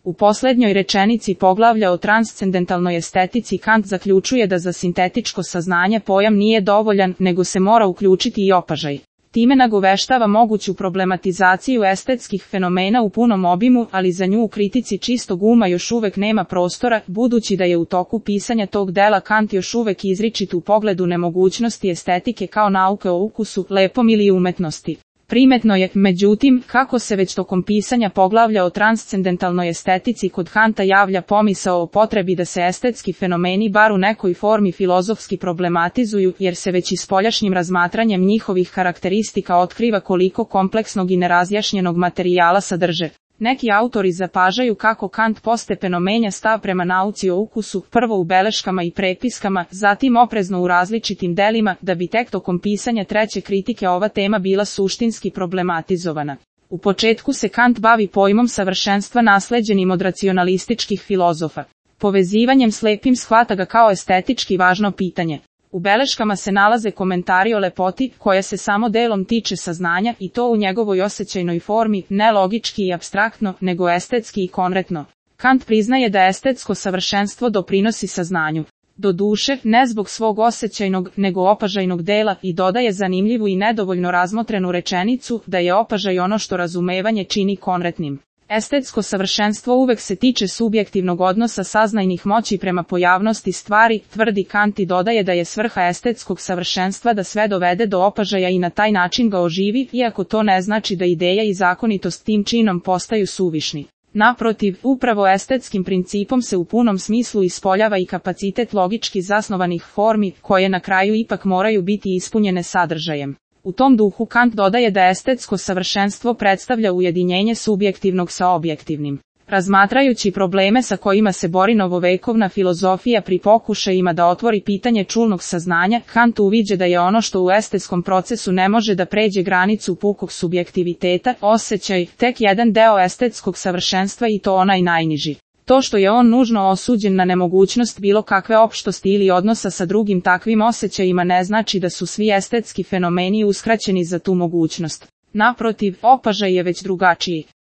U poslednjoj rečenici poglavlja o transcendentalnoj estetici Kant zaključuje da za sintetičko saznanje pojam nije dovoljan, nego se mora uključiti i opažaj. Time nagoveštava moguću problematizaciju estetskih fenomena u punom obimu, ali za nju u kritici čistog uma još uvek nema prostora, budući da je u toku pisanja tog dela Kant još uvek izričit u pogledu nemogućnosti estetike kao nauke o ukusu, lepom ili umetnosti. Primetno je, međutim, kako se već tokom pisanja poglavlja o transcendentalnoj estetici kod Kanta javlja pomisao o potrebi da se estetski fenomeni bar u nekoj formi filozofski problematizuju, jer se već i spoljašnjim razmatranjem njihovih karakteristika otkriva koliko kompleksnog i nerazjašnjenog materijala sadrže. Neki autori zapažaju kako Kant postepeno menja stav prema nauci o ukusu, prvo u beleškama i prepiskama, zatim oprezno u različitim delima, da bi tek tokom pisanja treće kritike ova tema bila suštinski problematizovana. U početku se Kant bavi pojmom savršenstva nasleđenim od racionalističkih filozofa. Povezivanjem slepim shvata ga kao estetički važno pitanje. U beleškama se nalaze komentari o lepoti, koja se samo delom tiče saznanja, i to u njegovoj osjećajnoj formi, ne logički i apstraktno, nego estetski i konkretno. Kant priznaje da estetsko savršenstvo doprinosi saznanju. Doduše, ne zbog svog osjećajnog, nego opažajnog dela, i dodaje zanimljivu i nedovoljno razmotrenu rečenicu, da je opažaj ono što razumevanje čini konkretnim. Estetsko savršenstvo uvek se tiče subjektivnog odnosa saznajnih moći prema pojavnosti stvari, tvrdi Kant, i dodaje da je svrha estetskog savršenstva da sve dovede do opažaja i na taj način ga oživi, iako to ne znači da ideja i zakonitost tim činom postaju suvišni. Naprotiv, upravo estetskim principom se u punom smislu ispoljava i kapacitet logički zasnovanih formi, koje na kraju ipak moraju biti ispunjene sadržajem. U tom duhu Kant dodaje da estetsko savršenstvo predstavlja ujedinjenje subjektivnog sa objektivnim. Razmatrajući probleme sa kojima se bori novovekovna filozofija pri pokušajima da otvori pitanje čulnog saznanja, Kant uviđa da je ono što u estetskom procesu ne može da pređe granicu pukog subjektiviteta, osjećaj, tek jedan deo estetskog savršenstva, i to onaj najniži. To što je on nužno osuđen na nemogućnost bilo kakve opštosti ili odnosa sa drugim takvim osjećajima ne znači da su svi estetski fenomeni uskraćeni za tu mogućnost. Naprotiv, opažaj je već drugačiji.